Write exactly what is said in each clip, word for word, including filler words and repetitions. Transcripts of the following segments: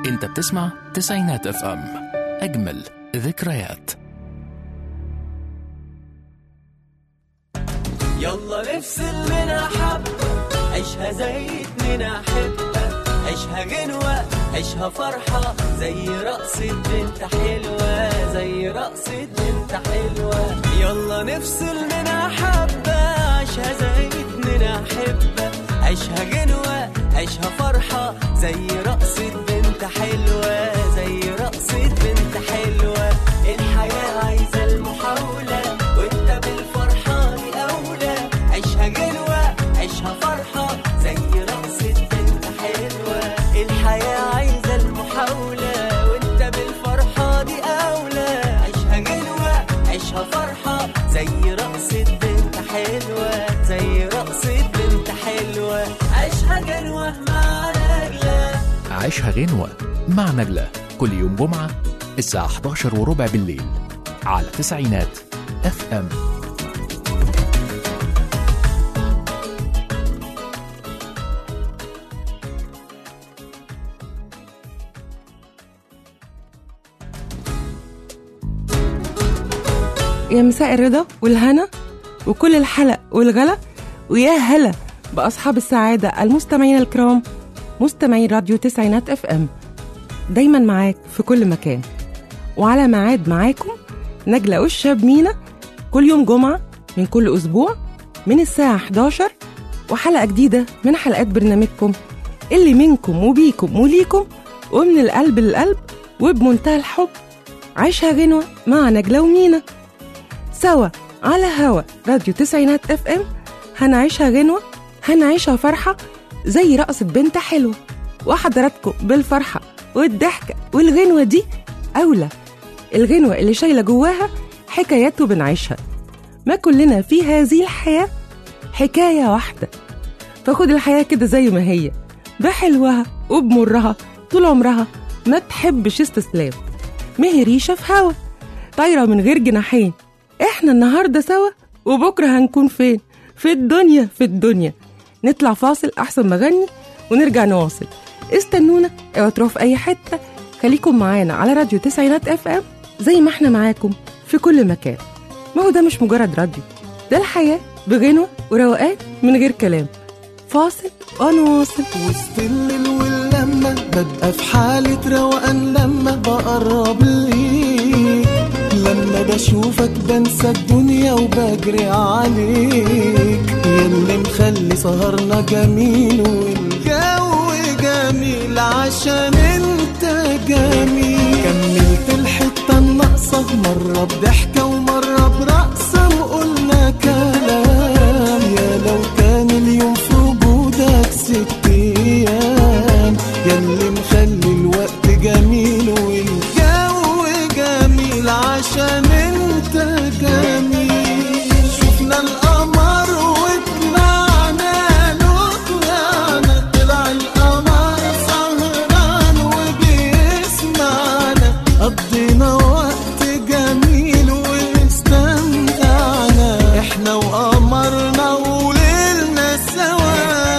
انت بتسمع تسعينات اف ام، اجمل ذكريات. يلا نفصل منها حبة، عيشها زي اتنين أحبة، عيشها غنوة، عيشها فرحة، زي رقصة بنت حلوة، زي رقصة بنت حلوة. يلا نفصل منها حبة، عيشها زي اتنين أحبة، عيشها غنوة، عيشها فرحة، زي رقصة بنت حلوة، زي رقصة بنت حلوة. الحياة عايزة المحاولة، وانت بالفرحة دي أولى، عيشها غنوة، عيشها فرحة، زي رقصة بنت حلوة. الحياة عايزة المحاولة، وانت بالفرحة دي أولى، عيشها غنوة، عيشها فرحة، زي رقصة بنت حلوة، زي رقصة بنت حلوة. عيشها غنوة مع نجلة. عيشها غنوة مع نجلة كل يوم جمعة الساعة حداشر وربع بالليل على تسعينات اف ام. يا مساء الرضا والهنا وكل الحلق والغلا، ويا هلا بأصحاب السعادة المستمعين الكرام، مستمعين راديو تسعينات اف ام، دايما معاك في كل مكان وعلى ميعاد معاكم نجلة والشاب مينا كل يوم جمعة من كل أسبوع من الساعة حداشر، وحلقة جديدة من حلقات برنامجكم اللي منكم وبيكم وليكم ومن القلب للقلب وبمنتهى الحب. عيشها غنوة مع نجلة ومينا سوا على هوا راديو تسعينات اف ام. هنعيشها غنوة، هنعيشها فرحة، زي رقصة بنت حلوة، وحضراتكم بالفرحة والضحكة والغنوة دي أولى، الغنوة اللي شايلة جواها حكايات وبنعيشها. ما كلنا في هذه الحياة حكاية واحدة، فخد الحياة كده زي ما هي، بحلوها وبمرها طول عمرها، ما تحبش استسلام، مهي ريشة في هوا طايرة من غير جناحين. احنا النهاردة سوا وبكرة هنكون فين؟ في الدنيا، في الدنيا. نطلع فاصل أحسن ما غني ونرجع نواصل. استنونا او تروحوا في اي حتة، خليكم معانا على راديو تسعينات اف ام زي ما احنا معاكم في كل مكان. ما هو ده مش مجرد راديو، ده الحياة بغنوة وروقان من غير كلام. فاصل ونواصل. وسط الليل واللمة ببقى في حالة روقان لما بقرب ليك، لما بشوفك بنسى الدنيا وبجري عليك، ياللي مخلي سهرنا جميل والجو جميل عشان انت جميل. كملت الحتة الناقصة مرة بضحكة ومرة برقصة وقلنا كلام، يا لو كان اليوم في وجودك ست ايام، ياللي مخلي الوقت جميل والجو جميل عشان انت جميل. شفنا القمر وطلعنا له طلعنا، طلع القمر سهران وبيسمعنا، قضينا وقت جميل واستمتعنا، احنا وقمرنا وليلنا سوا،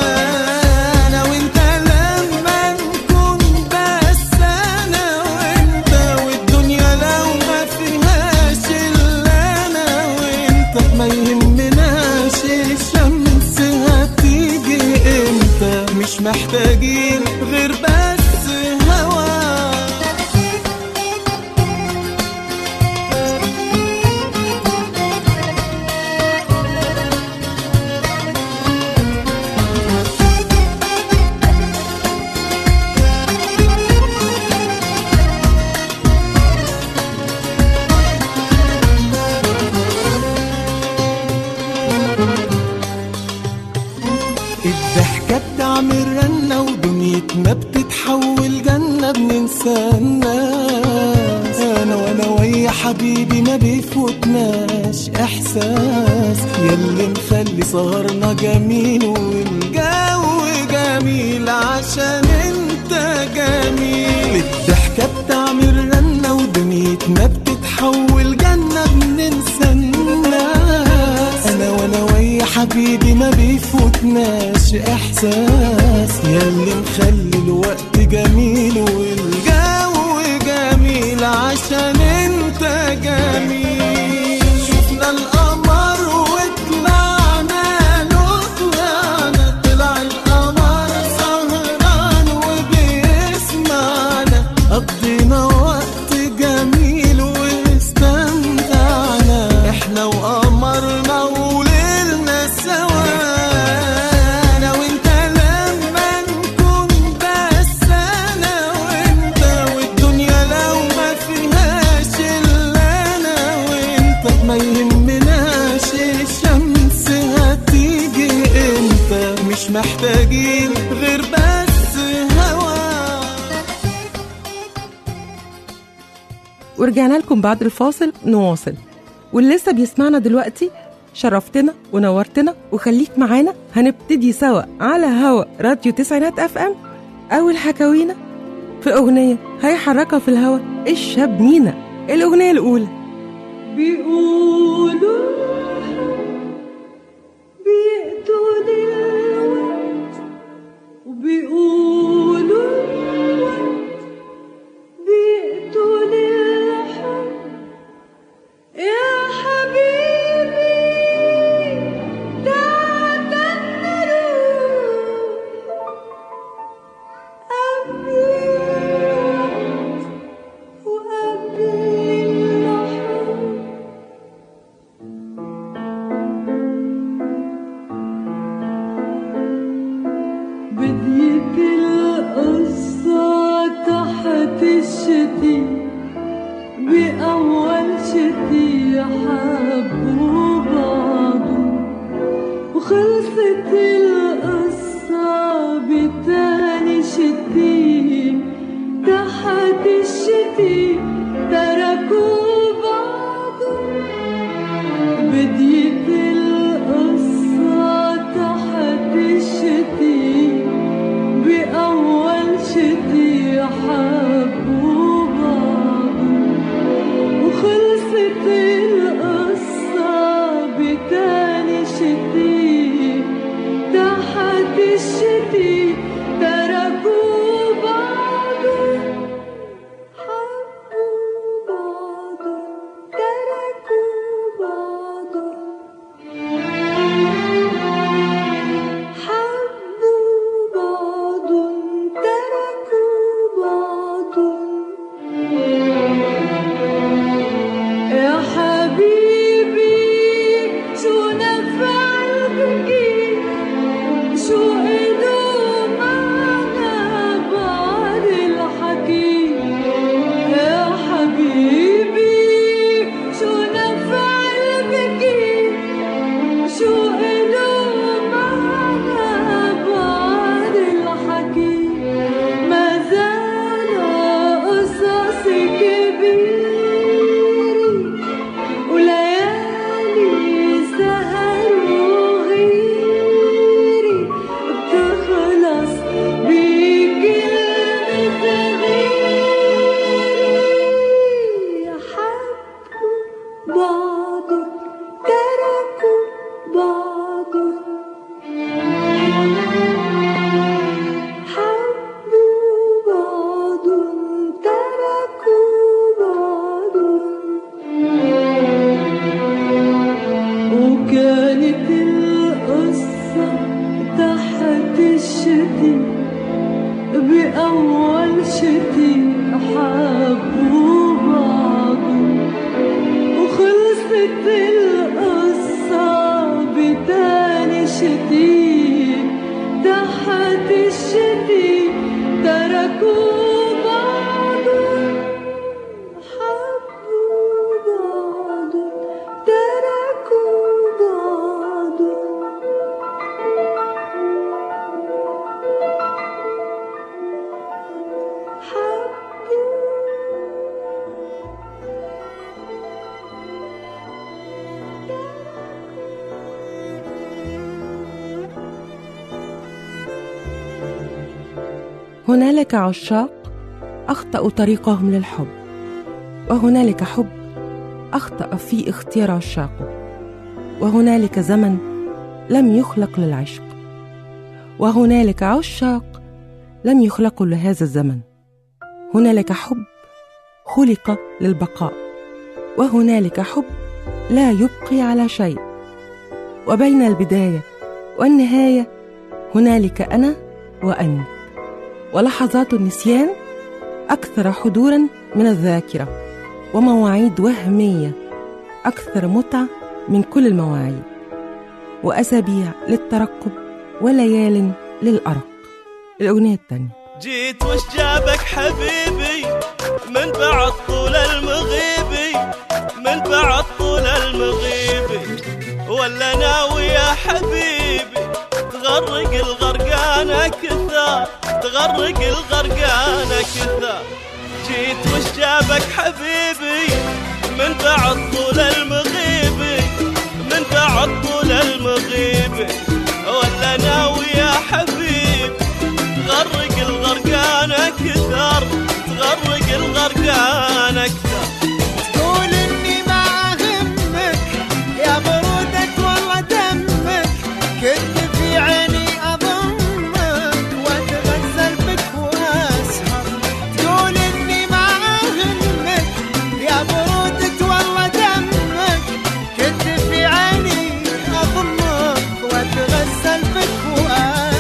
انا وانت لما نكون بس انا وانت، والدنيا لو ما فيهاش الا انا وانت، ما يهمناش الشمس هتيجي امتى، مش محتاجين غير بس هوا. الضحكة بتعمل رنة ودنيتنا بتتحول جنة، بننسى الناس، أنا وأنا ويا حبيبي ما بيفوتناش إحساس، ياللي مخلي سهرنا جميل والجو جميل عشان انت جميل. الضحكة بتعمل رنة ودنيتنا بتتحول جنة، بننسى الناس، أنا وأنا ويا حبيبي ما بيفوتناش إحساس، ياللي مخلي الوقت جميل والجو ورجعنا لكم بعد الفاصل نواصل. واللي لسه بيسمعنا دلوقتي شرفتنا ونورتنا، وخليك معانا هنبتدي سوا على هوا راديو تسعينات اف ام اول حكاوينا في اغنيه هيحركها في الهوا الشاب مينا. الاغنيه الاولى بيقولوا بيقتل الوقت، وبيقولوا بيقتل الحب. يا حبيبي تعتمروا قبل الوقت وقبل اللحظة. بديت القصة تحت الشتي، بأول شتي حبوا بعضه، وخلصت القصة بتاني شتي تحت الشتي تركوا بعضه. بديت القصة تحت الشتي بأول شتي حبوا بعضه، وخلصت القصة بتاني شتي تحت الشتي تركوا بعضه. حبوا بعضه تركوا بعضه، حبوا بعضه تركوا بعضه. يا حبيبي شو نفع البكي، شو قدوا معنا بعد الحكي. يا حبيبي شو نفع البكي، شو قدوا معنا بعد الحكي. ما زال قصص كبيرة وليالي سهر وغيري بتخلص بكلمة غيري. حبوا بعضهم تركوا بعضهم، حبوا بعضهم تركوا بعضهم. وكانت القصة تحت الشتي بأول شتي حبوا بعضهم، وخلصت القصة بتاني شتي تحت الشتي تركوا بعضهم. حبوا بعضهم تركوا بعضهم. هنالك عشاق أخطأوا طريقهم للحب، وهنالك حب أخطأ في اختيار عشاقه، وهنالك زمن لم يخلق للعشق، وهنالك عشاق لم يخلقوا لهذا الزمن. هنالك حب خلق للبقاء، وهنالك حب لا يبقي على شيء. وبين البداية والنهاية هنالك أنا وأنت، ولحظات النسيان أكثر حضوراً من الذاكرة، ومواعيد وهمية أكثر متعة من كل المواعيد، وأسابيع للترقب وليال للأرق. الأغنية الثانية. جيت وش جابك حبيبي من بعد طول المغيبي، من بعد طول المغيبي، ولا ناوي يا حبيبي تغرق الغرقانة كثار، تغرق الغرقانة كثار. جيت وش جابك حبيبي من بعد طول المغيبي من بعد طول المغيبي ولا ناوي يا حبيب تغرق الغرقان أكثر تغرق الغرقان أكثر تقول إني ما أهمك يا برودك والله دمك كنت في عيني أضمك وأتغزل بك وأسهر تقول إني ما أهمك يا برودك والله دمك كنت في عيني أضمك وأتغزل بك وأسهر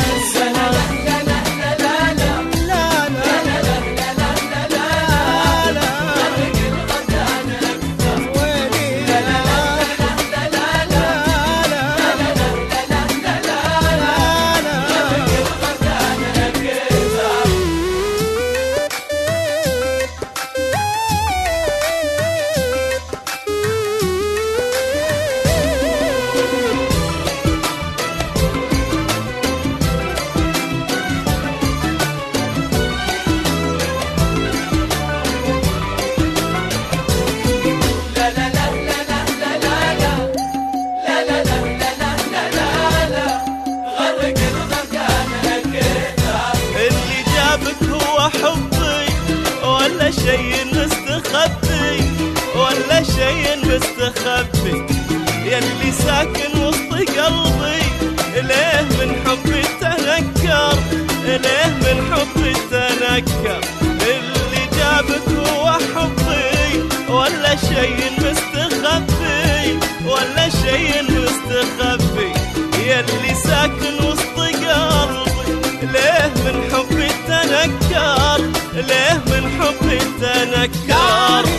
مستخبي يلي ساكن وسط قلبي ليه من حبي تنكر ليه من حبي تنكر اللي جابك هو حبي ولا شيء مستخبي ولا شيء مستخبي يلي ساكن وسط قلبي ليه من حبي تنكر ليه من حبي تنكر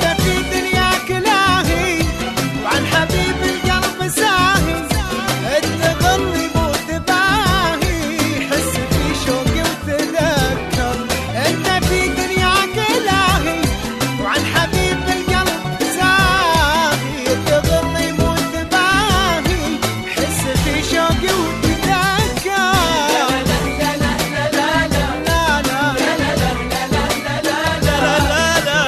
حبيب القلب ساهي التغني مو تباهي حس في شوقي وتذكر انت في دنياك لاهي وعن حبيب القلب ساهي التغني مو تباهي حس في شوقي وتذكر لا لا لا لا لا لا لا لا لا لا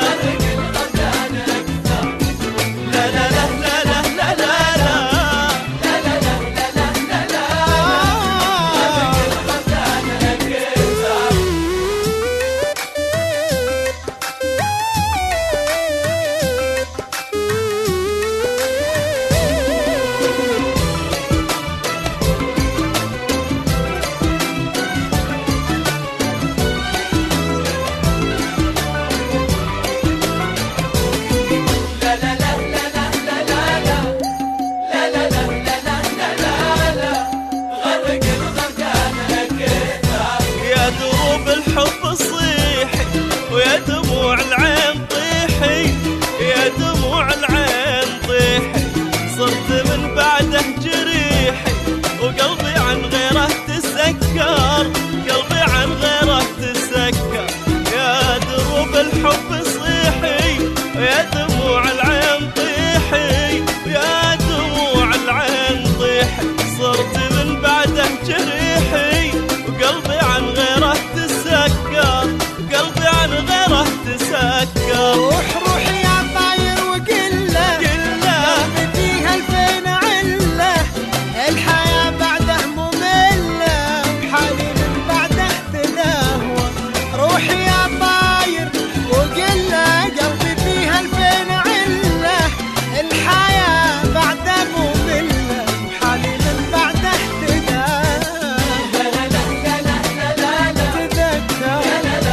روح روح يا طاير وقله قلبي فيها الفين عله الحياة بعده مملة وحالي من بعده تلهوى روح يا طاير وقله قلبي فيها الفين عله الحياة بعده مملة وحالي من بعده تلهوى لا لا لا لا لا لا تذكر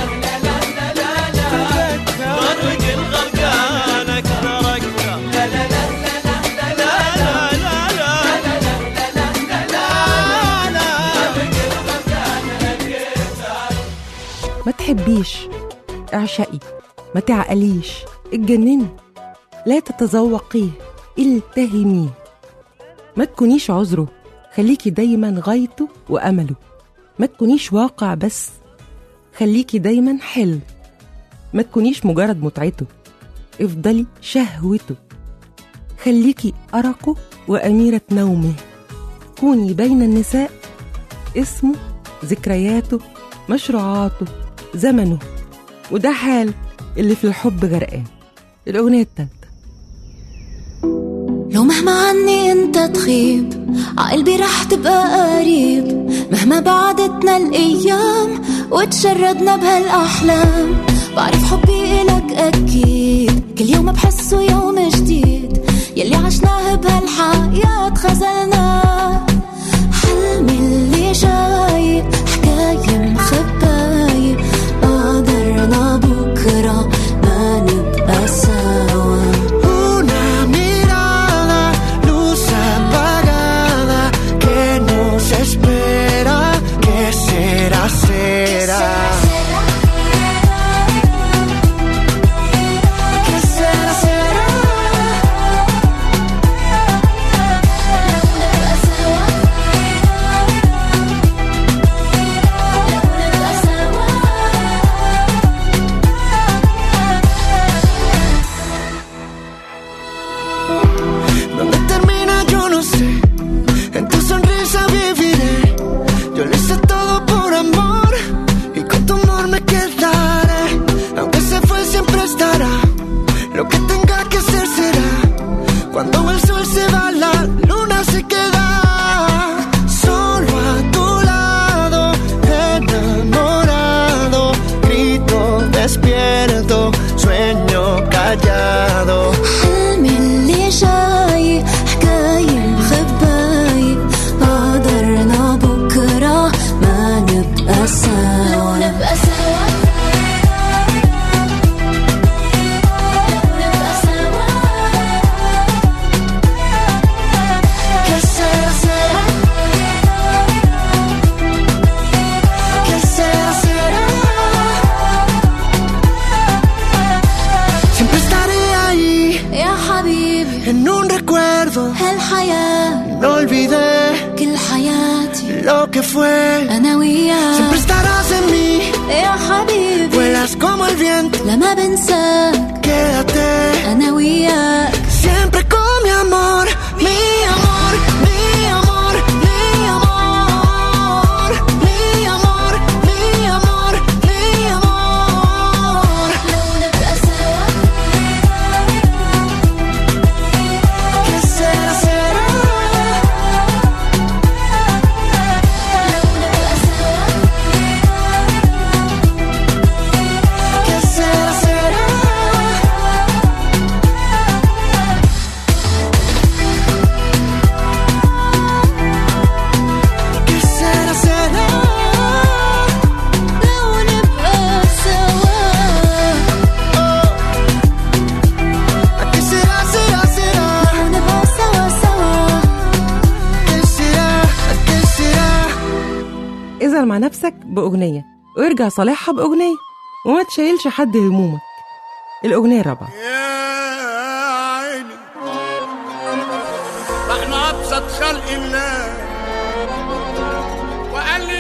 غرق الغرقان أكثر أكثر لا لا لا لا لا لا لا لا ما تحبيش اعشقي ما تعقليش اتجنني لا تتذوقيه التهميه ما تكونيش عذره خليكي دايما غايته وأمله ما تكونيش واقع بس خليكي دايما حلم ما تكونيش مجرد متعته افضلي شهوته خليكي أرقه وأميرة نومه كوني بين النساء اسمه ذكرياته مشروعاته زمنه وده حال اللي في الحب غرقان. الأغنية التالتة. لو مهما عني انت تغيب عقلبي رح تبقى قريب، مهما بعدتنا الأيام وتشردنا بهالأحلام، بعرف حبي إلك أكيد، كل يوم بحسه يوم جديد، يلي عشناه بهالحياة خزلناه، حلمي اللي جاي حكاية مخباية، قدرنا بكرة ما نبقى سوا. لما بنساك quédate أنا وياك siempre con mi amor mi amor mi amor mi amor mi amor mi amor mi amor لو نبقى سوا que será será لو نبقى سوا que será será que será será لو نبقى سوا que será será será لو نبقى سوا سوا que será que será اظهر مع نفسك بأغنية وارجع صالحها بأغنية، وما تشيلش حد همومك. الأغنية الرابعة. يا عيني احنا ابسط خلق الله وقال لي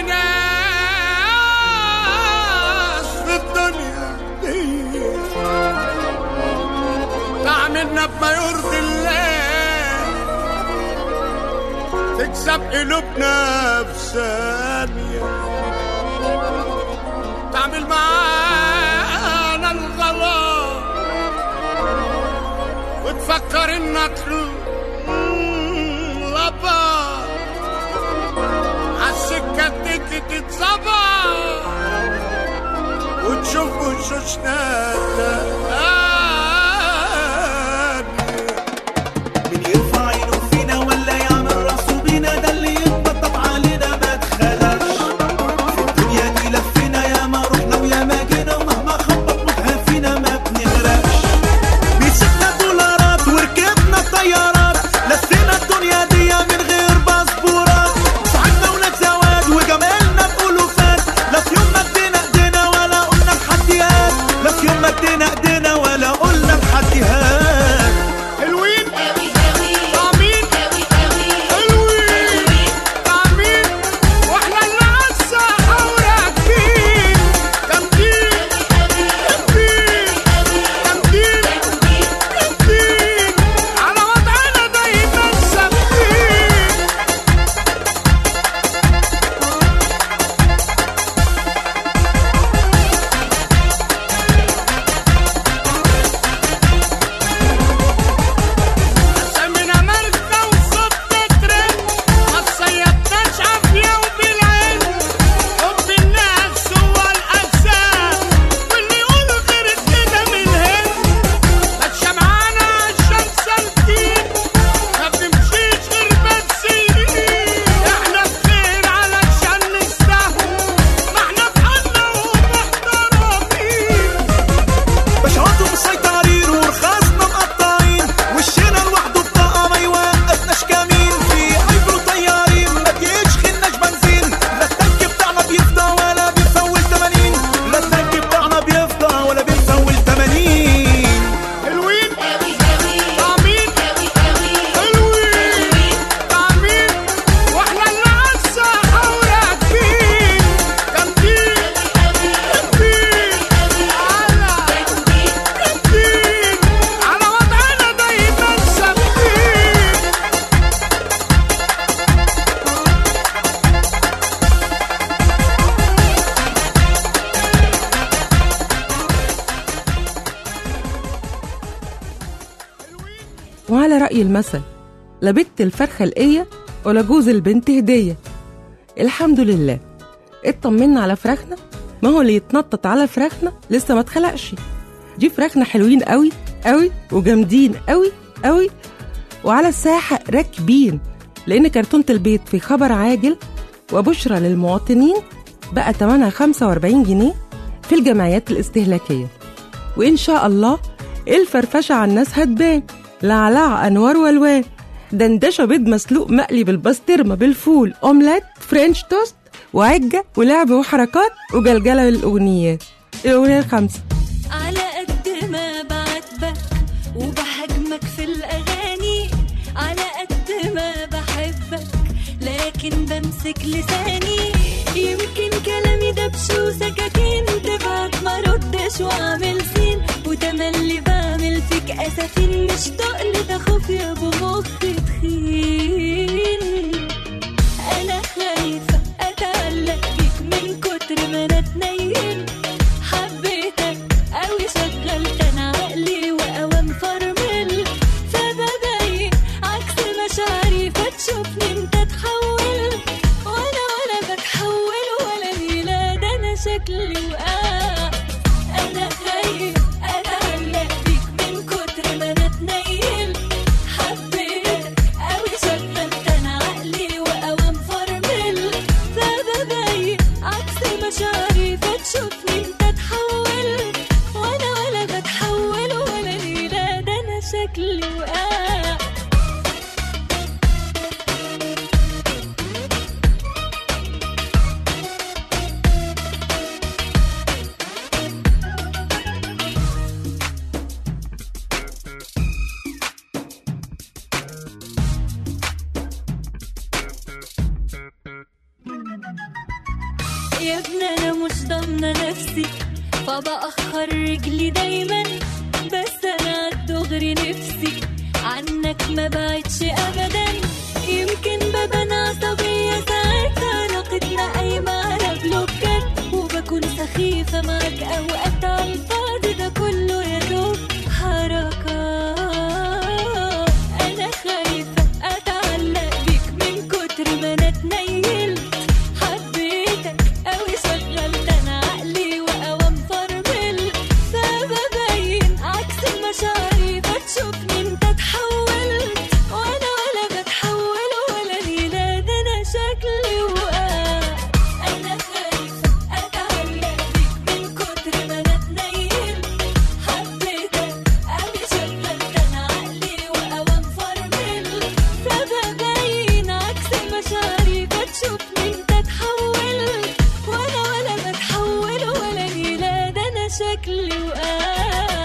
ناس في الدنيا دي تعملنا بما يرضي الله تكسب قلوبنا في ثانية تعمل معانا الغلط وتفكر انك لبط عالسكة تيجي تتظبط وتشوف وشوشنا من يرفع عينه فينا ولا يعمل راسه بينا ده اللي يتبطط علينا ما تخلاش في الدنيا دي لفينا يا ما رحنا ويا ما جينا ومهما خبط وجهها فينا ما بنغرقش مسكنا دولارات وركبنا طيارات لفينا الدنيا دي من غير باسبورات صاحبنا ولاد زواج وجمالنا بألوفات لا في يوم ما ادينا ايدينا ولا قلنا تحديات لا في يوم ما ادينا ايدينا وعلى رأي المثل، لا بت الفرخة لقية ولا جوز البنت هدية. الحمد لله اطمنا على فراخنا، ما هو اللي يتنطط على فراخنا لسه ما اتخلقش. دي فراخنا حلوين قوي قوي وجامدين قوي قوي وعلى الساحة راكبين، لأن كرتونة البيت في خبر عاجل وبشرى للمواطنين بقى تمنها خمسة وأربعين جنيه في الجمعيات الاستهلاكية. وإن شاء الله الفرفشة على الناس هتبان، لعلع أنوار والوان، دندشة بيض مسلوق مقلي بالبسطرمة بالفول، أومليت، فرنش توست، وعجة ولعب وحركات وجلجلة للأغنيات. الأغنية الخامسة: على قد ما بعاتبك وبهاجمك في الأغاني، على قد ما بحبك لكن بمسك لساني، يمكن كلامي دبش وسكاكين تبعت ما ردش واعمل سين، وتملي بعمل فيك أسفين، مش تقل تخوف يا ابو مخ تخين. انا خايفة اتعلق بيك من كتر ما انا اتنين، حبيتك قوي شغلت انا عقلي واوام فرمل، فببين عكس مشاعري فتشوفني انت تحول، وانا ولا بتحول ولا نيلة، ده انا شكلي وقع. انا خايف اتعلق بيك من كتر ما انا اتنين، حبيتك قوي شغلت انا عقلي واوام فرمل، فببين عكس مشاعري فتشوفني انت تحول، وانا ولا بتحول ولا نيلة، ده انا شكلي وقع. يا ابني انا مش ضامنه نفسي فبأخر رجلي دايما، بس انا الدغري نفسي عنك ما بعدش ابدا، يمكن ببان عصبيه ساعتها علاقتنا قايمه على بلوكات، وبكون سخيفه معاك اوقات على الفاضي، ده كله يا دوب حركات. انا خايفه اتعلق بيك من كتر ما انا اتنيلت، حبيتك قوي شغلت انا عقلي واوام فرمل، فببين عكس مشاعري فتشوفني انت تحولت، وانا ولا بتحول ولا نيلة، ده انا شكلي وقع. انا خايفة اتعلق بيك من كتر ما انا اتنيلت، حبيتك قوي شغلت انا عقلي واوام فرمل، فببين عكس مشاعري فتشوفني انت تحولت، وانا ولا بتحول ولا نيلة، ده انا شكلي وقع.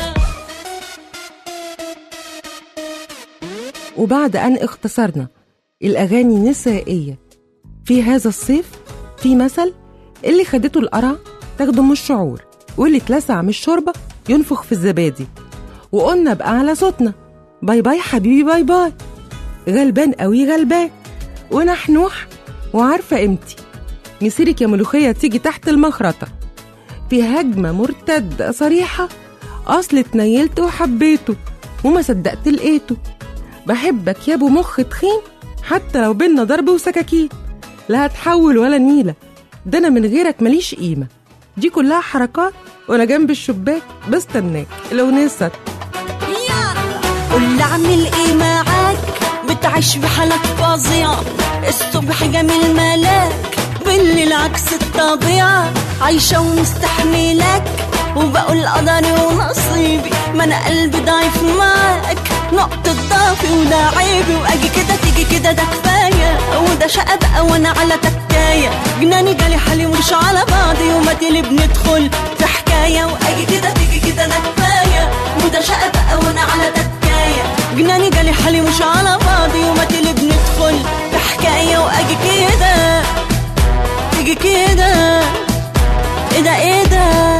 وبعد أن اختصرنا الأغاني النسائية في هذا الصيف، في مثل: اللي خدته القرع تاخده من الشعور، واللي اتلسع من الشوربة ينفخ في الزبادي. وقلنا بقى على صوتنا: باي باي حبيبي باي باي، غلبان قوي غلبان ونحنوح وعارفة قيمتي، مسيرك يا ملوخية تيجي تحت المخرطة، في هجمة مرتدة صريحة، أصل اتنيلت وحبيته وما صدقت لقيته، بحبك يا ابو مخ تخين حتى لو بينا ضرب وسكاكين، لا هتحول ولا نيلة، ده انا من غيرك ماليش قيمة. دي كلها حركات وانا جنب الشباك بستناك. الأغنية السادسة: قول اعمل ايه معاك، بتعيش بحالك فظيعة، الصبح جميل ملاك، بالليل عكس الطبيعة، عايشة ومستحملك، وبقول قدري ونصيبي، ما انا قلبي ضعيف معاك، نقطة ضعفي وده عيبي، واجي كده تيجي كده ده كفاية، وده شقة بقى وانا على تكاية، جناني جالي حالي ومش على بعضي، وما تلي بندخل في حكاية، واجي كده تيجي كده ده كفاية، وده شقة بقى وانا على تكاية، جناني جالي حالي مش على بعضي، وما تلي بندخل في حكاية، واجي كده تيجي كده ايه ده ايه ده،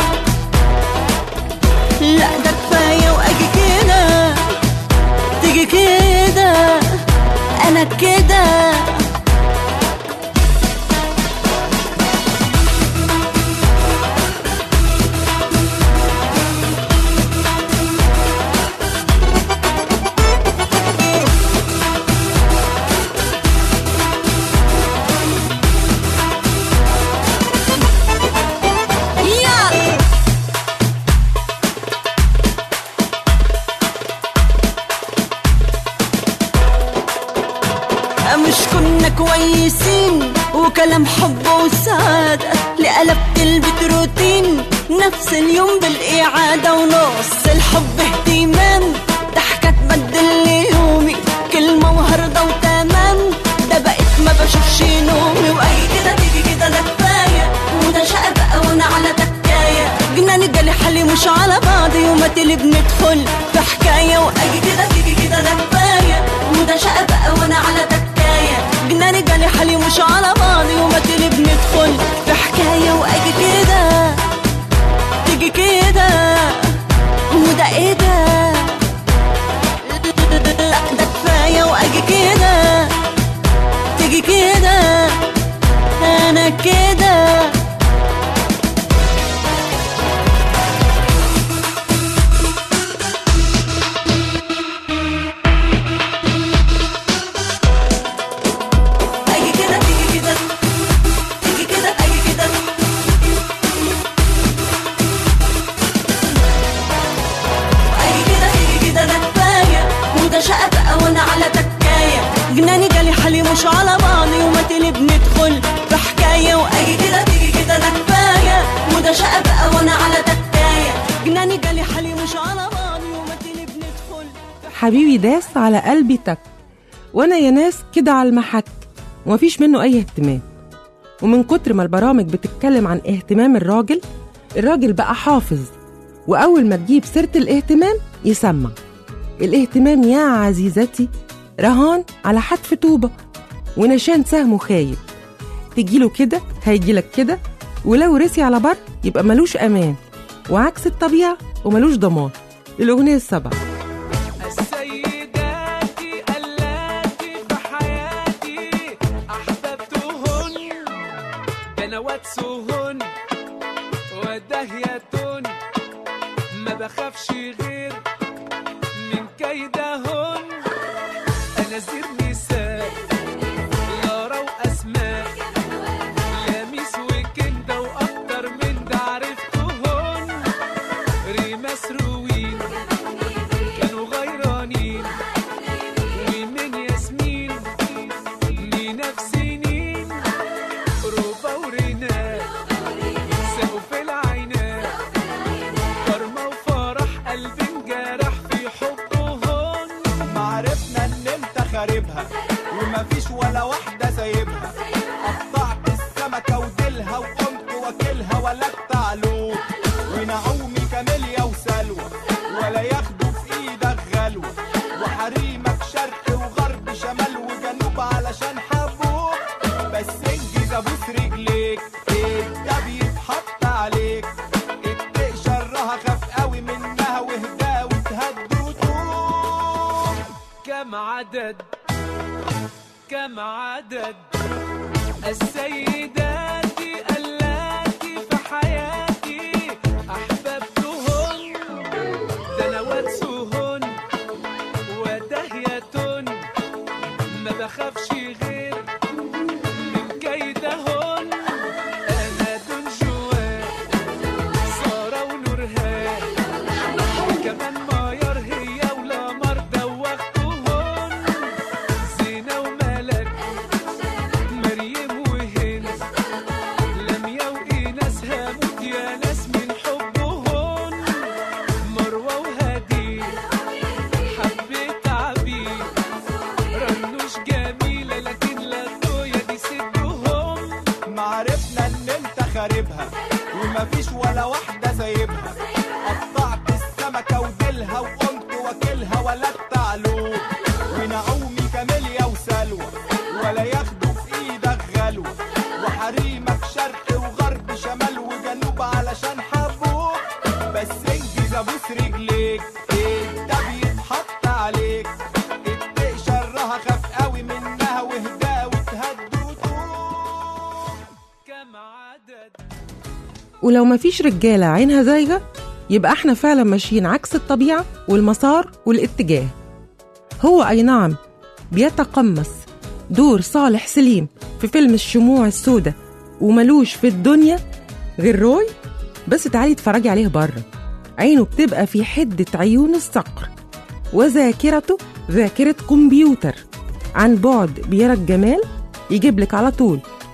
لا ده كفاية، واجي كده تيجي كده انا كده. وكلام حب وسعادة. لقلبت البيت روتين نفس اليوم بالإعادة، ونص الحب اهتمام ضحكة تبدل لي يومي كلمة وهرضة وتمام. ده بقيت ما بشوفش نومي وأي كده تيجي كده ده كفاية، وده شقة بقى وانا على تكاية. جناني جالي حالي مش على بعضي وما تلي بندخل في حكاية، وأي كده تيجي كده ده كفاية، وده شقة بقى وانا على تكاية. جناني جالي حالي مش على بعضي وما تلي بندخل في حكاية، وأي كده تيجي كده وده ايه ده لا ده كفاية، وأجي كده تيجي كده أنا كده. أجي كده تيجي كده تيجي كده أجي كده أجي كده تيجي كده ده كفاية، وده شقة بقى وانا على تكاية. جناني جالي حالي مش على بعضي وما تلي بندخل في حكاية، وأجي كده تيجي كده ده كفاية، وده شقة بقى وانا على تكاية. جناني جالي حالي مش على بعضي وما تلي بندخل في حبيبي داس على قلبي تك، وانا يا ناس كده على المحك ومفيش منه اي اهتمام. ومن كتر ما البرامج بتتكلم عن اهتمام الراجل، الراجل بقى حافظ، واول ما تجيب سيرة الاهتمام يسمع. الاهتمام يا عزيزتي رهان على حتف طوبة، ونشان سهمه خايب. تجيله كده هيجيلك كده، ولو رسي على بر يبقى ملوش امان، وعكس الطبيعة وملوش ضمان. الأغنية السبعة. السيداتي اللاتي في حياتي أحببتهن بنواتسهن ودهيتهن، ما بخافش غير من كيدهن. أنا زير نساء لارا وأسماء لميس وكندا وأكتر من ده عرفتهن. ريماس روين كانوا غيرانين، ومن ياسمين نينا في سنين. روبا ورينات ساقوا في العينات، كرمة وفرح قلبي انجرح في حبهن. معرفنا ان انت خاربها ومفيش ولا واحدة سايبها، قطعت السمكة وديلها وقمت واكلها ولا التعلوم. ونعومي كاميليا وسلوى ولا ياخدوا في ايدك غلوة، وحريمك شرق وغرب شمال وجنوب علشان حبوك. بس انجز ابوس رجليك ده بيتحط عليك، اتقي شرها خاف قوي منها واهدى وتهد وتقوم. كم عدد كم عدد السيدات اللاتي في حياتي أحببتهن دنواتسهن ودهيتهن، ما بخافش غير من كيدهن. أنا دون جوان سارة ونورهان، وكمان مايار هي ولامار دوختهن. زينة وملك مريم وهند لميا وإيناس هموت يا ناس من حبهن. مروة وهديل حبيت عبيد، رنوش جميلة لكن لا تويا دي سدهم. معرفنا ان انت خاربها ومفيش ولا واحدة سايبها، قطعت السمكة وديلها وقمت واكلها ولا التعلوم. ونعومي كاميليا وسلوى ولا ياخدوا في ايدك غلوة، وحريمك شرق وغرب شمال وجنوب علشان حبوك. بس انجز ابوس رجليك ده بيتحط عليك، اتقي شرها خاف قوي منها واهدى وتهد وتقوم. كم عدد ولو مفيش رجالة عينها زايغة، يبقى احنا فعلا ماشيين عكس الطبيعة والمسار والاتجاه. هو أي نعم بيتقمص دور صالح سليم في فيلم الشموع السوداء وملوش في الدنيا غير روي، بس تعالي اتفرجي عليه بره. عينه بتبقى في حدة عيون الصقر، وذاكرته ذاكرة كمبيوتر. عن بعد بيرى الجمال، يجيب لك على طول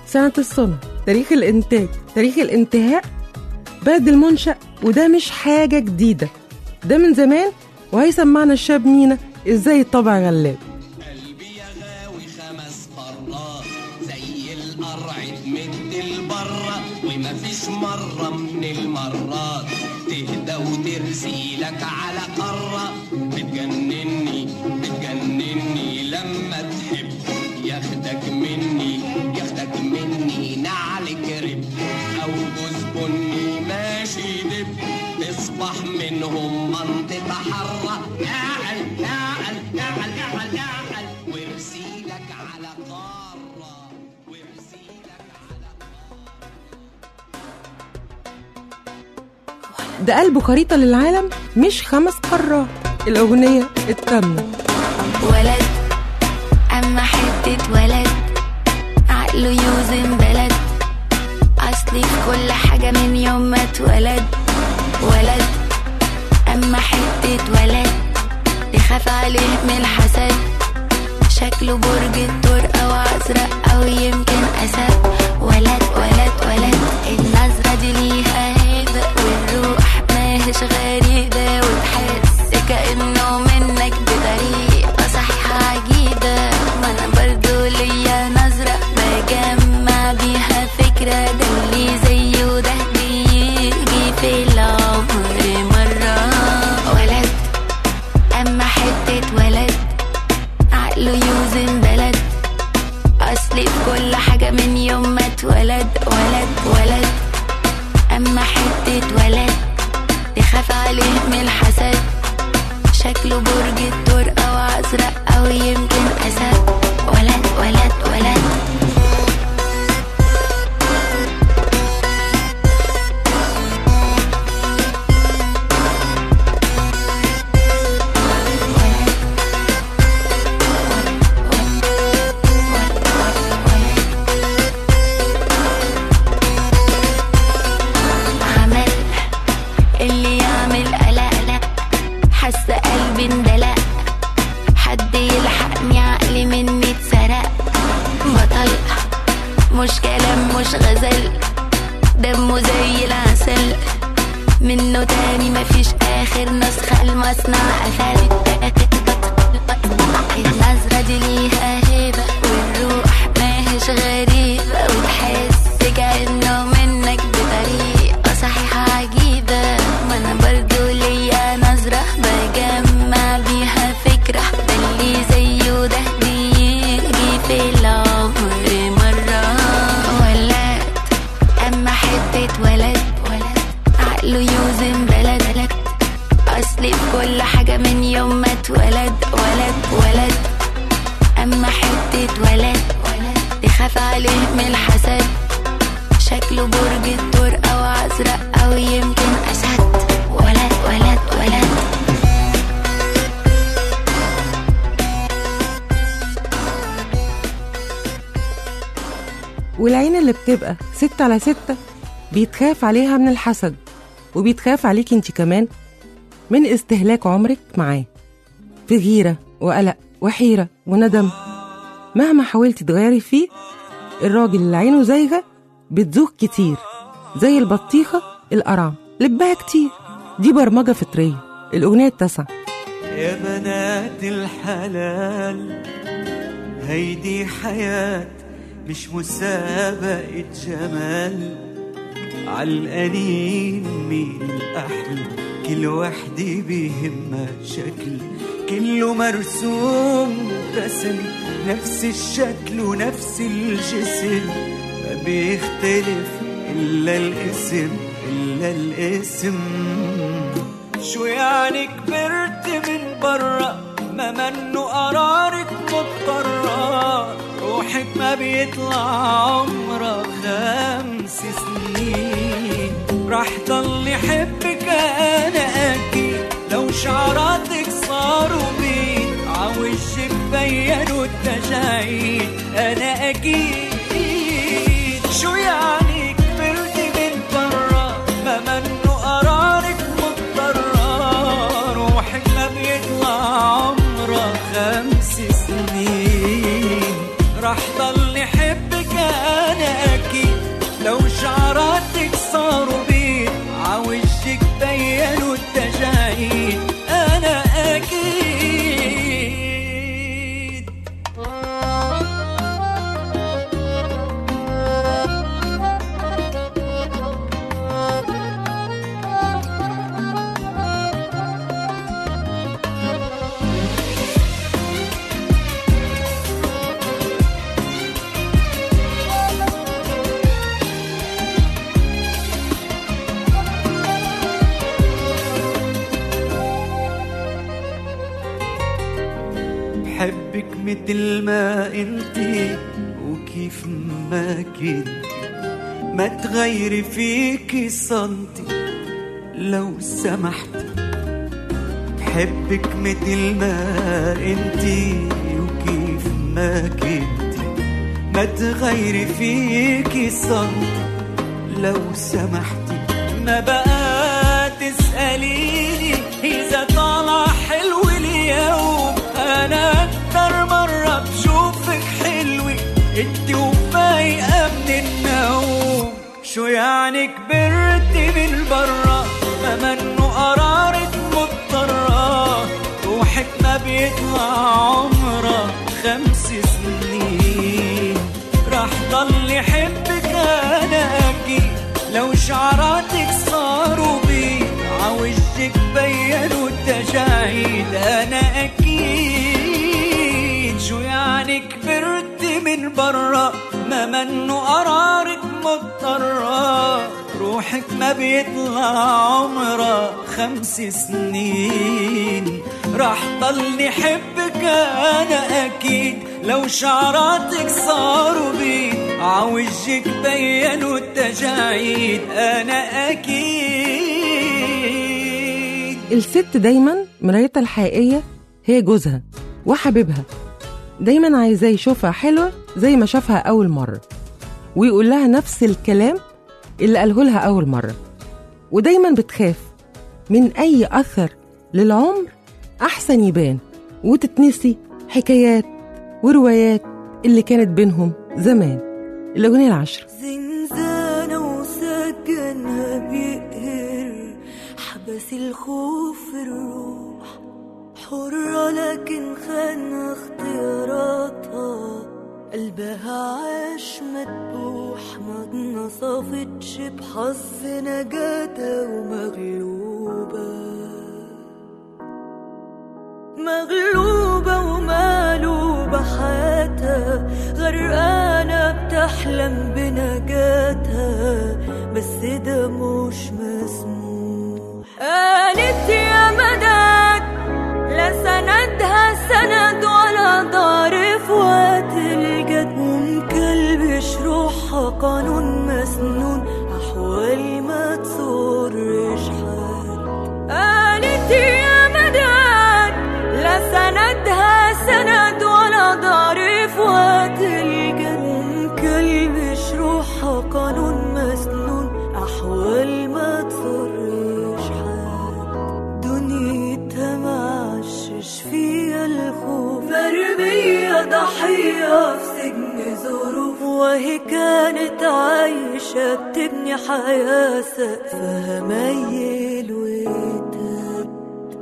سنة الصنع، تاريخ الإنتاج، تاريخ الانتهاء، بلد المنشأ. وده مش حاجة جديدة، ده من زمان. وهيسمعنا الشاب مينا إزاي الطبع غلاب. قلبي يا غاوي خمس مرات زي القرع تمد البرة، ومفيش مرة من المرات تهدى وترسيلك على قارة. بتجنني بتجنني لما تحب ياخدك مني ياخدك مني نعل كرب أو جوز بني ماشي دب، تصبح منهم منطقة حرة. نعل نعل نعل نعل نعل وارسيلك على قارة وارسيلك على قارة. ده قلبه خريطة للعالم مش خمس قارات. الأغنية التامنة. ولد أما حتة ولد عقله يوزن بلد، أصلي في كل حاجة من يوم ما اتولد. ولد أما حتة ولد يخاف عليه من الحسد، شكله برج الثور أو أزرق أو يمكن أسد. ولد ولد ولد النظرة دي ليها هيبة، والروح ماهش غريبة، وتحس كأنه منك بطريقة صحيحة عجيبة. ما أنا برضو ليا نظرة بجمع بيها فكرة، ده اللي زيه ده بيجي في العمر مرة. ولد أما حتة ولد عقله يوزن بلد، أصلي في كل حاجة من يوم ما اتولد. ولد ولد أما حتة ولد يخاف عليه من الحسد، شكله برج الثور أو أزرق أو يمكن أسد. ولد ولد ولد عمل اللي يعمل قلق قلق، حس قلبي اندلق، حد يلحقني عقلي مني اتسرق. بطل مش كلام مش غزل، دمه زي العسل، منه تاني مفيش آخر نسخة، المصنع قفل. النظرة دي ليها هيبة، والروح ماهش غريبة، وتحس كأنه منك بطريقة صحيحة عجيبة. ما أنا برضو ليا نظرة بجمع بيها فكرة، ده اللي زيه ده بيجي في العمر مرة. ولد أما حتة ولد عقله يوزن بلد، أصلي في كل حاجة من يوم ما اتولد. ولد ولد أما حتة ولد يخاف عليه من الحسد، شكله برج الثور أو أزرق أو يمكن أسد. ولد ولد ولد والعين اللي بتبقى ستة على ستة بيتخاف عليها من الحسد، وبيتخاف عليك انت كمان من استهلاك عمرك معاه في غيرة وقلق وحيرة وندم. مهما حاولتي تغيري فيه، الراجل اللي عينه زايغة بتزوغ كتير زي البطيخة القرع، لبها كتير. دي برمجة فطرية. الأغنية التاسعة. يا بنات الحلال هيدي حياة مش مسابقة جمال، عالقليل مين الأحلى، كل وحدي بيهمها شكل، كله مرسوم رسم، نفس الشكل ونفس الجسم، ما بيختلف إلا الاسم إلا الاسم. شو يعني كبرت من برا، ما منه قرارك مضطرة، روحك ما بيطلع عمرها خمس سنين، راح ضل يحبك أنا أكيد، لو شعراتك صاروا بيض عوجك بينوا التجاعيد أنا أكيد. شو يعني كبرت من برا، ما منه قرارك مضطرة، روحك ما بيطلع عمرها خمس سنين، راح ضل يحبك أنا مثل ما انتي وكيف ما كنتي، ما تغيري فيكي سنتي لو سمحتي. بحبك مثل ما انتي وكيف ما كنتي، ما تغيري فيكي سنتي لو سمحتي. ما بقى تسأليني إذا طالع حلو اليوم، أنا أكتر مرة بشوفك حلوة انتي وفايقة من النوم. شو يعني كبرتي من برا، ما منو قرارك مضطرة، روحك ما بيطلع عمرها خمس سنين. راح ضل حبك أنا أكيد لو شعراتك صاروا بيض، عوجك بينوا التجاعيد أنا أكيد. شو يعني كبرت من برا، ما منو قرارك مضطرة، روحك ما بيطلع عمرها خمس سنين. راح ضلني حبك أنا أكيد لو شعراتك صاروا بيض، عوجك بينوا التجاعيد أنا أكيد. الست دايما مرايتها الحقيقية هي جوزها وحبيبها، دايما عايزاه يشوفها حلوة زي ما شافها أول مرة، ويقول لها نفس الكلام اللي قاله لها أول مرة. ودايما بتخاف من أي أثر للعمر أحسن يبان، وتتنسي حكايات وروايات اللي كانت بينهم زمان. الأغنية العشرة. زنزانة وسجنها بيقهر، حبس الخوف في الروح، حرة لكن خان اختياراتها، قلبها عاش مدبوح، ما اتنصفتش بحظ نجاتها، ومغلوبة مغلوبة ومقلوبة حياتها، غرقانة بتحلم بنجاتها، بس ده مش مسموح. قالت يا مدد لا سندها سند ولا ضار في وقت الجد، ومكلبش روحها قانون مسنون، أحوال ما تصورش حد. قالت يا مدد لا سندها سند ولا ضار في وقت الجد، ومكلبش روحها قانون مسنون، أحوال ما تصورش حد. دنيتها معشش فيها الخوف، مرمية ضحية في سجن ظروف، وهي كانت عايشة بتبني حياة سقفها ميل وتد.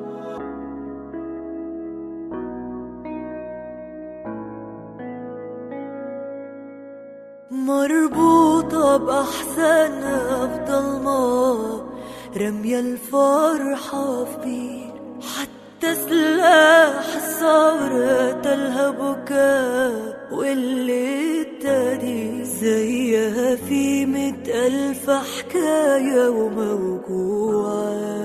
مربوطة بأحزانها بضلمة، رمية الفرحة في بير، حتى سلاح الثورة تلها بكاء، واللي ابتدي زيها في مئة ألف حكاية وموجوعة.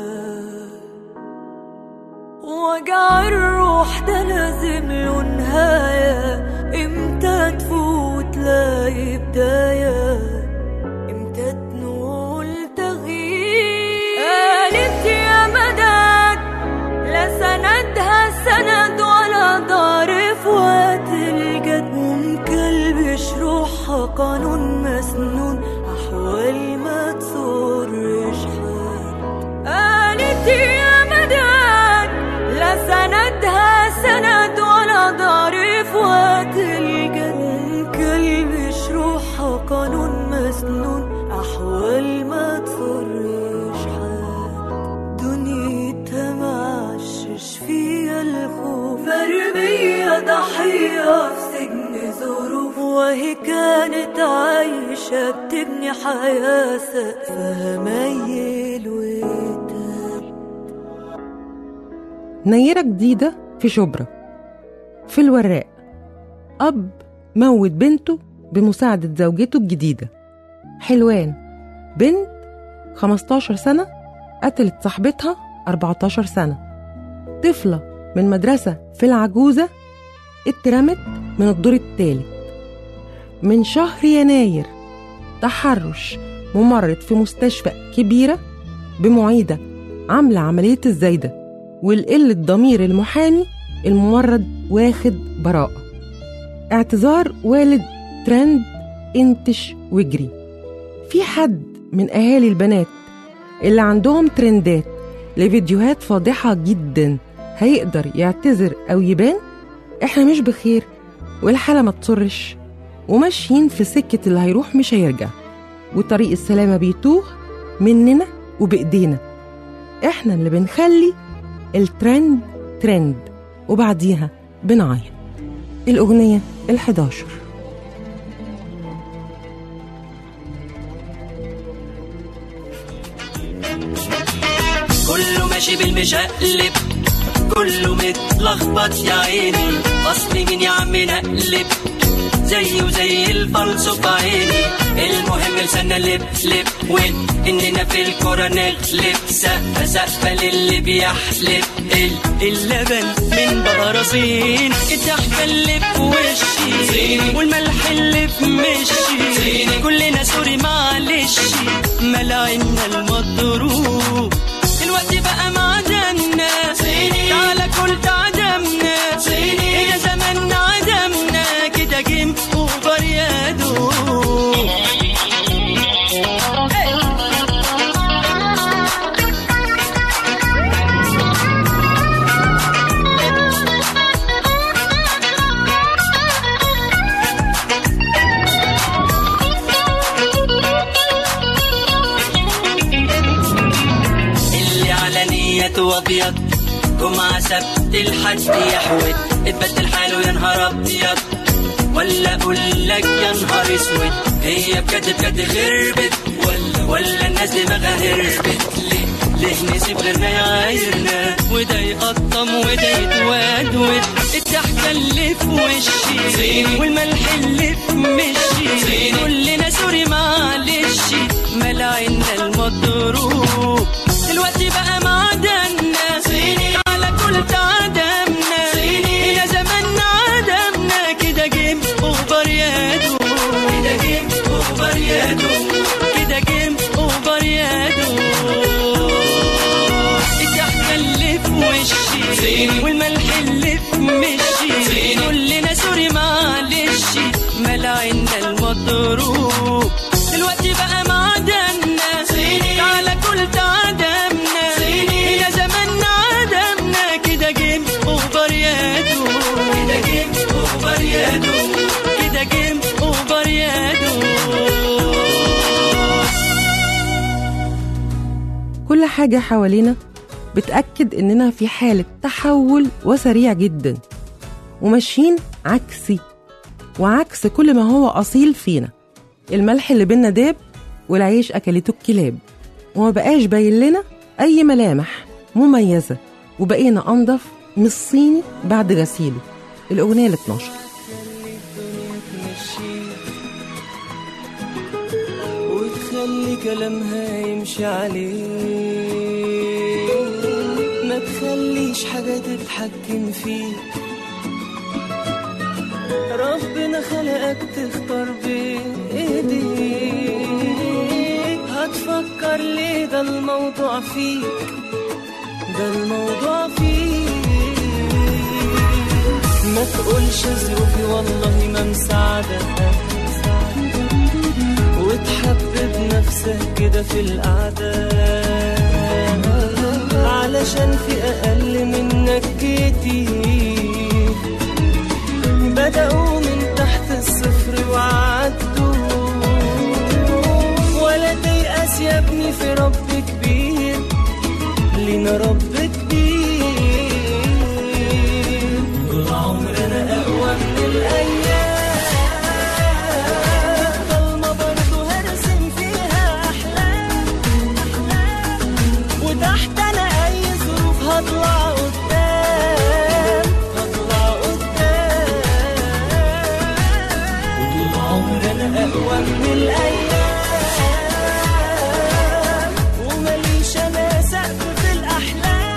وجع الروح ده لازم له نهاية، امتى تفوت تلاقي بداية، امتى تنول تغيير. قالت يا مدد لا سندها سند ولا ضار في وقت الجد، ومكلبش روحها قانون مسنون، أحوال ما تصورش حد. قالت يا مدد لا سندها سند ولا ضار في وقت الجد، ومكلبش روحها قانون مسنون، أحوال ما تصورش حد. دنيتها معشش فيها الخوف، مرمية ضحية في سجن ظروف، وهي كانت عايشة بتبني حياة سقفها ميل وتد. نيرة جديدة في شبرا. في الوراق، أب موت بنته بمساعدة زوجته الجديدة. حلوان، بنت خمستاشر سنة قتلت صاحبتها أربعتاشر سنة. طفلة من مدرسة في العجوزة اترمت من الدور الثالث. من شهر يناير تحرش ممرض في مستشفى كبيرة بمعيدة عاملة عملية الزايدة، والقلة ضمير المحامي الممرض واخد براءة. اعتذار والد ترند انتش وجري. في حد من أهالي البنات اللي عندهم ترندات لفيديوهات فاضحة جدا هيقدر يعتذر أو يبان؟ احنا مش بخير والحالة ما تصرش، وماشيين في سكة اللي هيروح مش هيرجع، وطريق السلامة بيتوه مننا وبإيدينا. احنا اللي بنخلي الترند ترند وبعديها بنعيط. الأغنية الحداشر. كله ماشي بالمشقلب، كله متلخبط يا عيني، اصلي مين يا عم نقلب زيه زي الفلسو في عيني. المهم لسنا لب لب وين اننا في الكورة نغلب، سقفة سقفة للي بيحلب اللبن من بقراصين، الضحكة اللي في وشي والملح اللي في مشي، كلنا سوري معلش ملاعنا المضروب، الوقت بقى معدنا تعالى كل تعدمنا، إلى زمن عدمنا كده جيم اوفر يا دوب. وابيض جمعة سبت الحد يحود، اتبدل حاله يا نهار ابيض، ولا اقول لك يا نهار اسود، هي بجد بجد خربت ولا ولا الناس دماغها هربت، ليه ليه نسيب غيرنا يعايرنا، وده يقطم وده يتودود، الضحكة اللي في وشي والملح اللي في مشي، كلنا سوري معلش ملاعنا المضروب، الوقت بقى معدنا على كل تعدمنا، إلى زمن عدمنا كده جيم اوفر يا دوب، كده جيم اوفر يا دوب، كده جيم اوفر يا دوب، الضحكة اللي في وشي والملح اللي في مشي، كلنا سوري معلش ملاعنا المضروب، الوقت بقى معدنا على كل تعدمنا، إلى زمن عدمنا كده جيم اوفر يا دوب، كده جيم اوفر يا دوب، كده جيم اوفر يا دوب. كل حاجة حوالينا بتأكد إننا في حالة تحول وسريع جدا، وماشيين عكسي وعكس كل ما هو أصيل فينا. الملح اللي بينا داب والعيش أكلته الكلاب، وما بقاش باين لنا أي ملامح مميزة، وبقينا أنضف من الصيني بعد غسيله. الأغنية ال اتناشر. وتخلي كلامها يمشي عليه، ما تخليش حاجة تتحكم فيه، ربنا خلقك تختار بإيديك، هتفكر ليه؟ ده الموضوع فيك، ده الموضوع فيك، ما تقولش ظروفي والله ما مساعدة، وتحبب نفسك كده في القعدة، علشان في أقل منك كتير بدأوا من تحت الصفر وعدوا، ولا تيأس يا ابني في رب كبير، لينا رب كبير، طول عمرنا أقوى من الأيام، ضلمة برضو هرسم فيها أحلام، وتحت أنا أي ظروف هطلع قدام، هطلع قدام، طول عمرنا أقوى من الأيام، ومليش أنا سقف في الأحلام،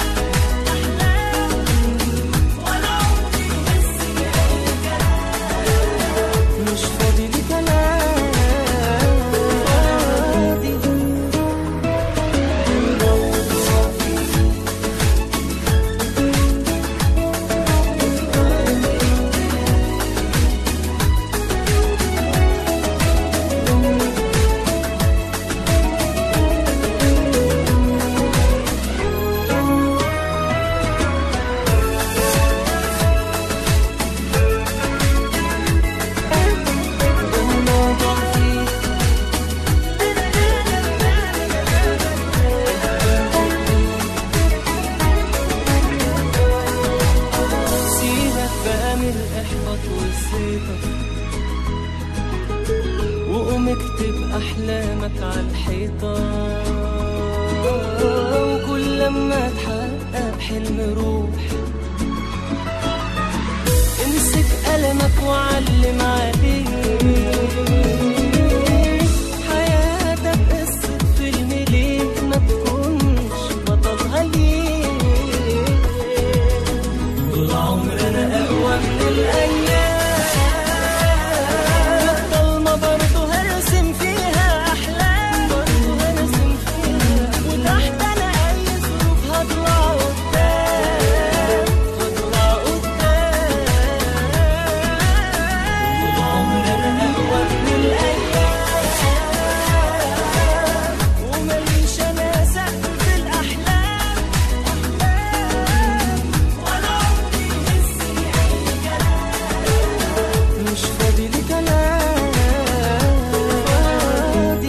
عالحيطان، وكل لما تحقق حلم روح امسك قلمك وعلم عليه حياتك قصة فيلم، ليه ما تكونش بطلها ليه؟ طول عمرنا أقوى من الأيام، الضلمة برضه هرسم فيها أحلام، برضه هرسم فيها، وتحت أنا أي ظروف هطلع قدام، هطلع قدام. طول عمرنا أقوى من الأيام، ومليش أنا سقف في الأحلام، ولا عمري نسي أي كلام، مش فاضي لي كلام فاضي.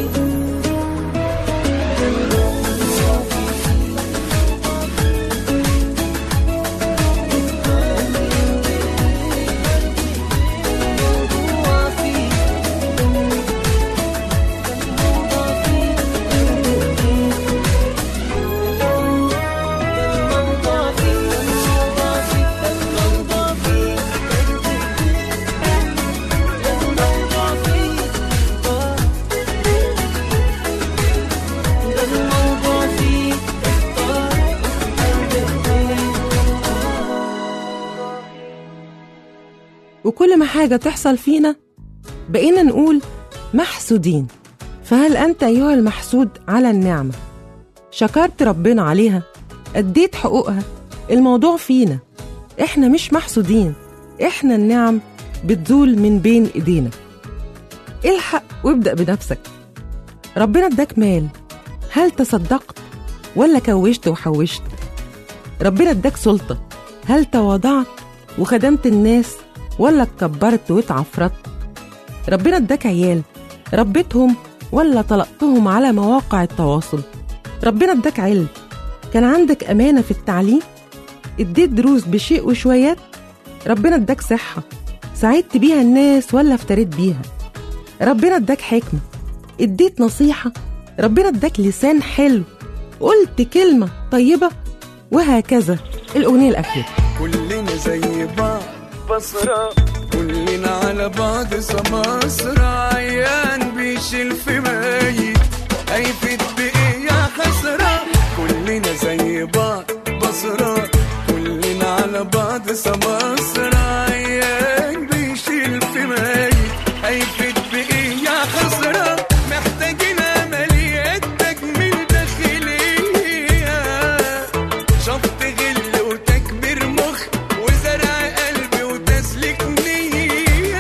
وكل ما حاجة تحصل فينا بقينا نقول محسودين. فهل أنت أيها المحسود على النعمة شكرت ربنا عليها؟ أديت حقوقها؟ الموضوع فينا، إحنا مش محسودين، إحنا النعم بتزول من بين إيدينا. الحق وابدأ بنفسك. ربنا اداك مال، هل تصدقت ولا كوشت وحوشت؟ ربنا اداك سلطة، هل تواضعت وخدمت الناس ولا اتكبرت واتعفرت؟ ربنا اداك عيال، ربيتهم ولا طلقتهم على مواقع التواصل؟ ربنا اداك علم، كان عندك أمانة في التعليم، اديت دروس بشيء وشويات؟ ربنا اداك صحة، ساعدت بيها الناس ولا افتريت بيها؟ ربنا اداك حكمة، اديت نصيحة؟ ربنا اداك لسان حلو، قلت كلمة طيبة؟ وهكذا. الأغنية الأخيرة. كلنا زي بعض بصرة، كلنا على بعض سماسرة، عيان بيشيل في ميت هيفيد بإيه يا حسرة؟ كلنا زي بعض بصرة، كلنا على بعض سماسرة، عيان بيشيل في ميت هيفيد بإيه يا حسرة؟ محتاجين عمليات تجميل داخلية، شفط غل وتكبير مخ وزرع قلبي وتسليك نية.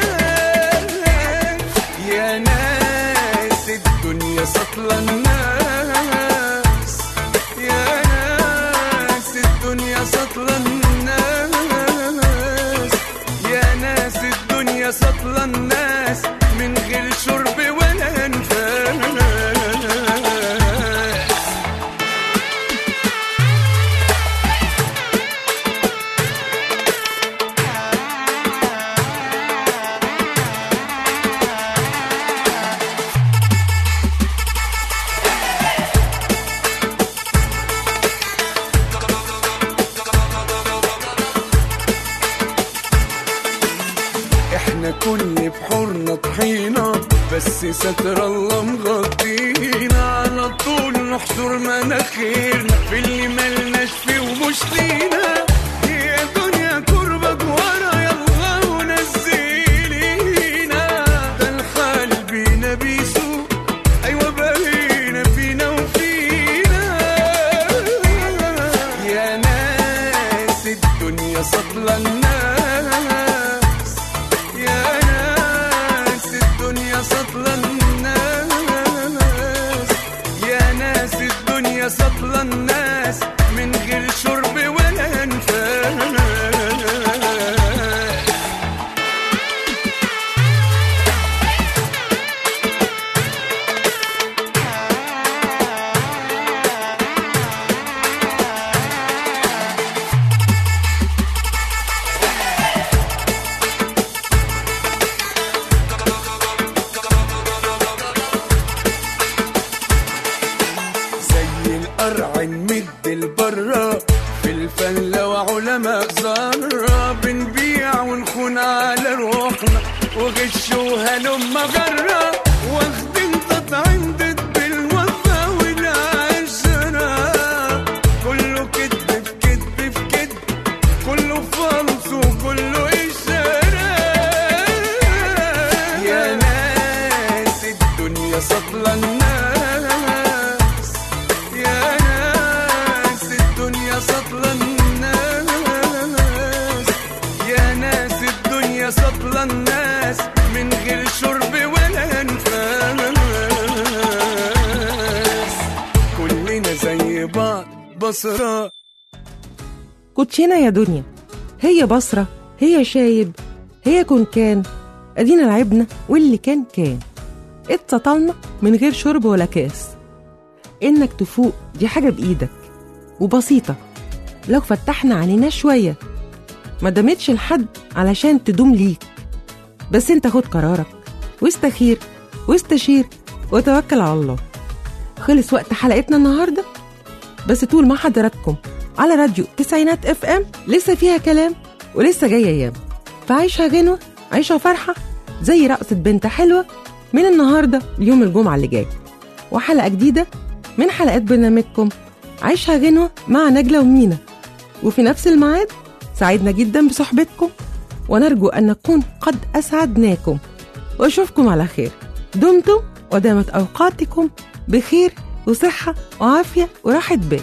يا ناس الدنيا سطلة الناس، يا ناس الدنيا سطلة الناس، يا ناس الدنيا سطلة الناس، من غير شرب ولا انفاس. احنا كل بحورنا طحينة، بس ستر الله مغطينا، على طول نحشر مناخيرنا في اللي ملناش فيه ومش لينا. يا دنيا كربك ورا يلا ونزلينا، ده الحال بينا بيسوق، ايوه بقينا فينا وفينا. يا ناس الدنيا سطلة الناس، يا ناس الدنيا سطلة الناس، يا ناس الدنيا سطلة الناس، هنمد البرة في الفلة وعلماء ذرة، بنبيع ونخون على روحنا وغش وهلم مغرة، واخدين تطعيم ضد الوفا والعشرة، كله كدب في كدب في كدب، كله فلس وكله إشارة. يا ناس الدنيا سطلة الناس، يا ناس الدنيا سطلة الناس، يا ناس الدنيا سطلة الناس، من غير شرب ولا انفاس، كلنا زي بعض بصرة. كوتشينة يا دنيا، هي بصرة، هي شايب، هي كون كان، ادينا لعبنا واللي كان كان، اتسطلنا من غير شرب ولا كاس. انك تفوق دي حاجة بايدك وبسيطة، لو فتحنا علينا شوية، ما دامتش لحد علشان تدوم ليك، بس انت خد قرارك واستخير واستشير وتوكل على الله. خلص وقت حلقتنا النهاردة، بس طول ما حضراتكم على راديو تسعينات اف ام لسه فيها كلام ولسه جاية ايام، فعيشها غنوة، عيشها فرحة زي رقصة بنت حلوة من النهاردة ليوم الجمعة اللي جاي، وحلقة جديدة من حلقات برنامجكم عيشها غنوة مع نجلة ومينا. وفي نفس الميعاد سعيدنا جدا بصحبتكم، ونرجو أن نكون قد أسعدناكم، وأشوفكم على خير. دمتم ودامت أوقاتكم بخير وصحة وعافية وراحة بال.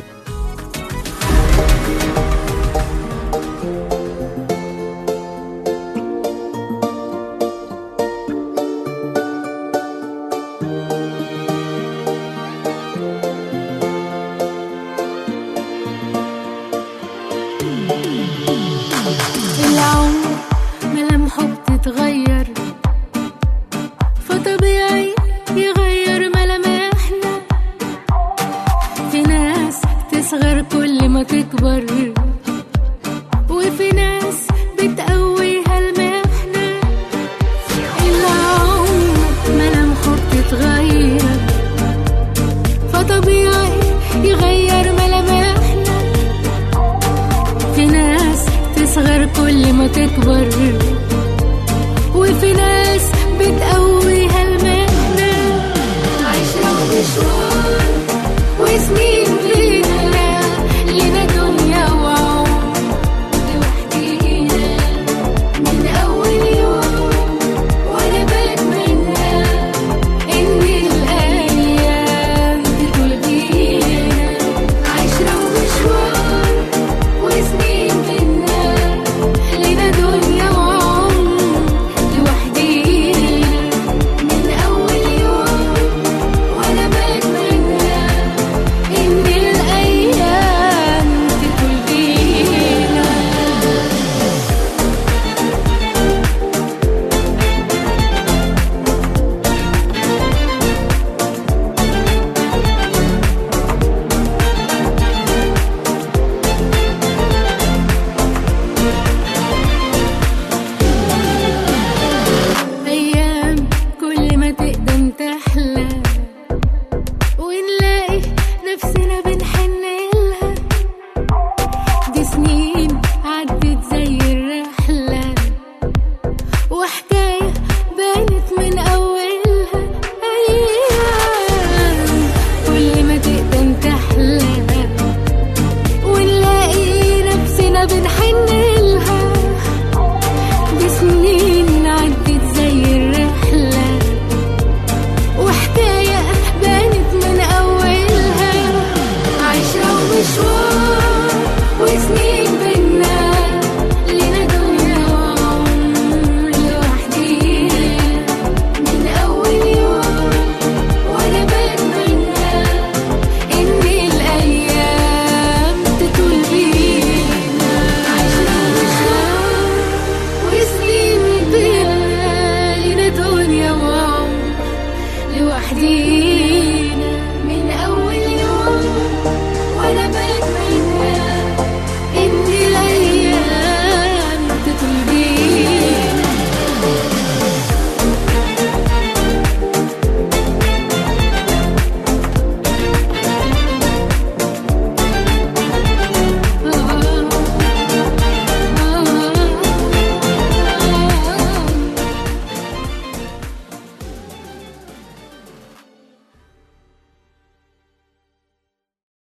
العمر ملامحه بتتغير، فطبيعي يغير ملامحنا، في ناس تصغر كل ما تكبر، وفي ناس بتقويها المحنة. العمر ملامحه بتتغير، فطبيعي يغير ملامحنا، في ناس تصغر كل ما تكبر، وفي ناس بتقويها المهنة. عشرة ومشوار وسنين